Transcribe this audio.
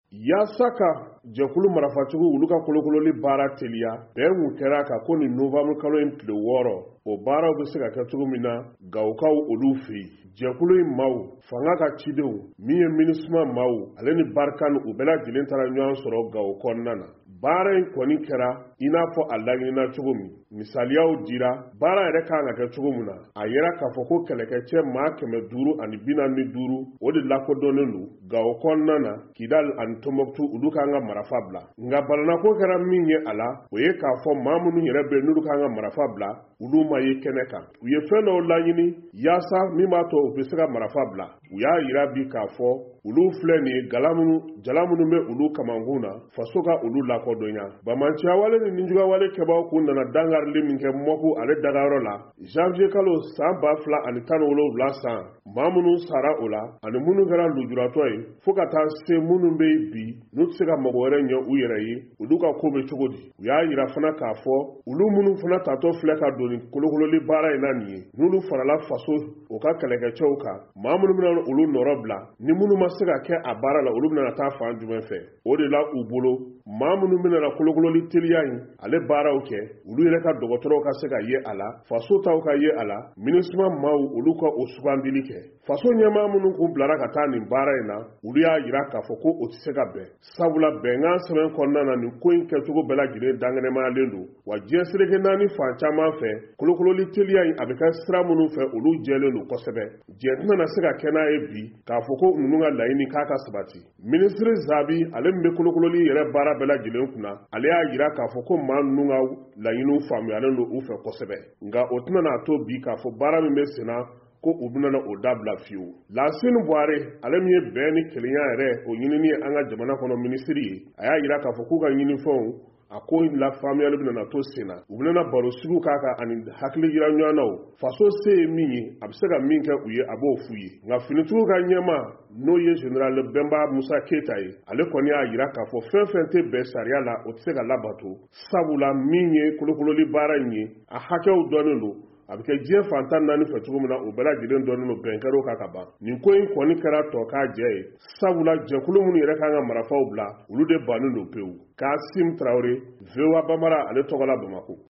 Yaasa ka jɛkulu marafacogo olu ka kolokololi baara teliya bɛɛ mun kɛra ka ko ni Novembre kalo in tile 6 o baaraw bɛ se ka kɛ cogo min na Gawokaw olu fɛ yen. Jɛkulu in maaw fanga ka cidenw min ye MINUSMA maaw ale ni Barkan u bɛɛ lajɛlen taara ɲɔgɔn sɔrɔ Gawo kɔnɔna na. Baara in kɔni kɛra i n'a fɔ a laɲinina cogo min misaliyaw dira baara yɛrɛ kan ka kɛ cogo min na a yera k'a fɔ ko kɛlɛkɛcɛ maa 545 o de lakodɔnnen don Gawo kɔnɔna na Kidal ani Tombouctou olu kan ka marafa bila nka balanako kɛra min ye a la o ye k'a fɔ maa minnu yɛrɛ bɛ n'olu kan ka marafa bila olu ma ye kɛnɛ kan u ye fɛn dɔw laɲini yaasa min b'a to u bɛ se ka marafa bila u y'a yira bi k'a fɔ olu filɛ nin jala minnu bɛ olu kamankun na faso ka olu lakodɔnya bamanciya wale ni ninjuguya wale kɛbaaw kun nana dangarili min kɛ Mɔku ale dagayɔrɔ la janvier kalo san 2017 san maa minnu sara o la ani minnu kɛra lujuratɔ ye fo ka taa se minnu bɛ bi n'u tɛ se ka mɔgɔ wɛrɛ ɲɛ u yɛrɛ ye olu ka ko bɛ cogo di u y'a yira fana k'a fɔ olu minnu fana tatɔ filɛ ka don ni kolokololi baara in na nin ye n'olu farala faso o ka kɛlɛkɛcɛw kan maa minnu bɛna olu nɔrɔ bila ni minnu ma se ka kɛ a baara la olu bɛna taa fan jumɛn fɛ o de la u bolo maa minnu bɛna kolokololi teliya in ale baaraw kɛ olu yɛrɛ ka dɔgɔtɔrɔw ka se ka ye a la faso taw ka ye a la MINUSMA maaw olu ka o sugandili kɛ faso ɲɛmaa minnu kun bilara ka taa nin baara in na olu y'a yira k'a fɔ ko o tɛ se ka bɛn sabula bɛnkan sɛbɛn kɔnɔna na nin ko in kɛcogo bɛɛ lajɛlen dangɛnɛmayalen don wa diɲɛ seleke naani fan caman fɛ kolokololi teliya in a bɛ kɛ sira minnu fɛ olu jɛlen don kosɛbɛ diɲɛ tɛna se ka kɛ n'a ye bi k'a fɔ ko ninnu ka laɲini k'a ka sabati minisiri Zabi ale min bɛ kolokololi yɛrɛ baara bɛɛ lajɛlen kunna ale y'a yira k'a fɔ ko maa ninnu ka laɲiniw faamuyalen don u fɛ kosɛbɛ nka o tɛna n'a to bi k'a fɔ baara min bɛ senna ko u bɛna o dabila fiyewu Lasini Buhare ale min ye bɛn ni kelenya yɛrɛ o ɲinini ye an ka jamana kɔnɔ minisiri ye a y'a yira k'a fɔ k'u ka ɲinifɛnw a ko la faamuyali bɛna to senna u bɛna baro sugu k'a kan ani hakili yira ɲɔgɔnnaw faso se ye min ye a bɛ se ka min kɛ u ye a b'o f'u ye nka finitigiw ka ɲɛma n'o ye General Bɛnba Musa Keyita ye ale kɔni y'a yira k'a fɔ fɛn fɛn tɛ bɛn sariya la o tɛ se ka labato sabula min ye kolokololi baara in ye a hakɛw dɔnnen don a bɛ kɛ diɲɛ fantan 4 fɛ cogo min na o bɛɛ lajɛlen dɔnnen don bɛnkɛrɛw kan ka ban nin ko in kɔni kɛra tɔ k'a jɛ ye sabula jɛkulu minnu yɛrɛ kan ka marafaw bila olu de bannen don pewu Kasim Traoré VOA Bambara ale tɔgɔ la Bamakɔ